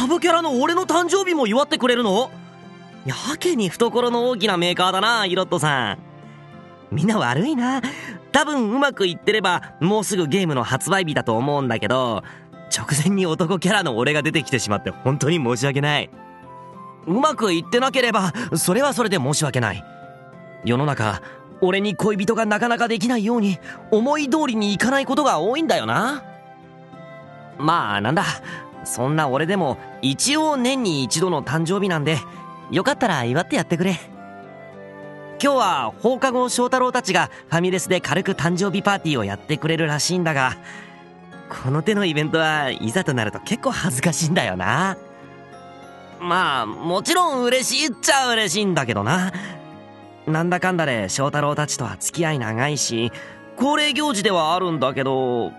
サブキャラの俺の誕生日も祝ってくれるの？やけに懐の大きなメーカーだな、イロットさん。みんな悪いな。多分うまくいってればもうすぐゲームの発売日だと思うんだけど、直前に男キャラの俺が出てきてしまって本当に申し訳ない。うまくいってなければそれはそれで申し訳ない。世の中、俺に恋人がなかなかできないように思い通りにいかないことが多いんだよな。まあなんだ、そんな俺でも一応年に一度の誕生日なんで、よかったら祝ってやってくれ。今日は放課後翔太郎たちがファミレスで軽く誕生日パーティーをやってくれるらしいんだが、この手のイベントはいざとなると結構恥ずかしいんだよな。まあもちろん嬉しいっちゃ嬉しいんだけどな。なんだかんだで翔太郎たちとは付き合い長いし恒例行事ではあるんだけど、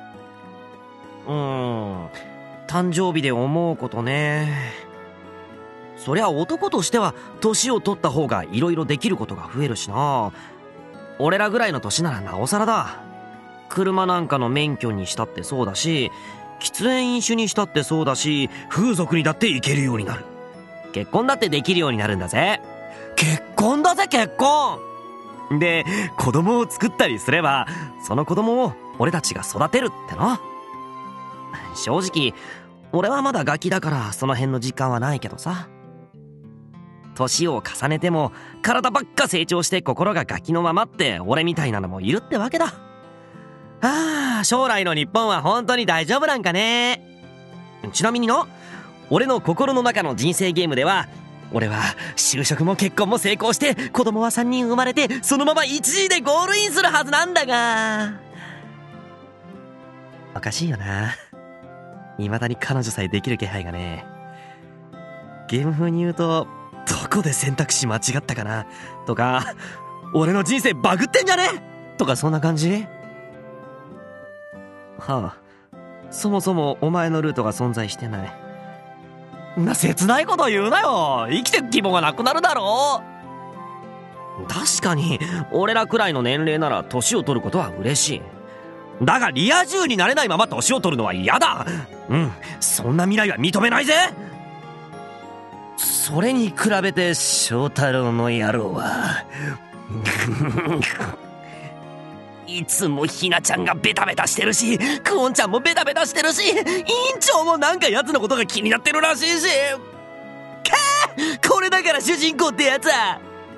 誕生日で思うことね。そりゃ男としては年を取った方が色々できることが増えるしな。俺らぐらいの年ならなおさらだ。車なんかの免許にしたってそうだし、喫煙飲酒にしたってそうだし、風俗にだって行けるようになる。結婚だってできるようになるんだぜ。結婚だぜ、結婚で、子供を作ったりすればその子供を俺たちが育てるっての。正直俺はまだガキだからその辺の実感はないけどさ。年を重ねても体ばっか成長して心がガキのままって俺みたいなのもいるってわけだ。将来の日本は本当に大丈夫なんかね。ちなみにな、俺の心の中の人生ゲームでは、俺は就職も結婚も成功して子供は3人生まれてそのまま1時でゴールインするはずなんだが、おかしいよな。未だに彼女さえできる気配がね。ゲーム風に言うと、どこで選択肢間違ったかなとか、俺の人生バグってんじゃねとか、そんな感じ。そもそもお前のルートが存在してない。切ないこと言うなよ。生きてく希望がなくなるだろう。確かに俺らくらいの年齢なら年を取ることは嬉しい。だがリア充になれないまま年を取るのは嫌だ。そんな未来は認めないぜ。それに比べて翔太郎の野郎はいつもひなちゃんがベタベタしてるし、クオンちゃんもベタベタしてるし、委員長もなんか奴のことが気になってるらしいし、これだから主人公ってやつは。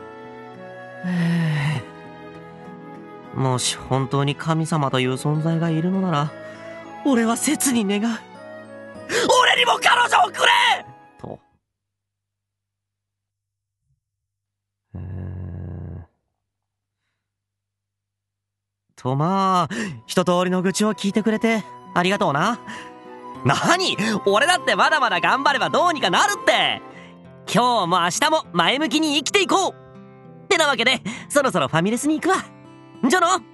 もし本当に神様という存在がいるのなら、俺は切に願う。俺にも彼女をくれと。まあ一通りの愚痴を聞いてくれてありがとうな。何、俺だってまだまだ頑張ればどうにかなるって。今日も明日も前向きに生きていこうってなわけで、そろそろファミレスに行くわ。じゃあな。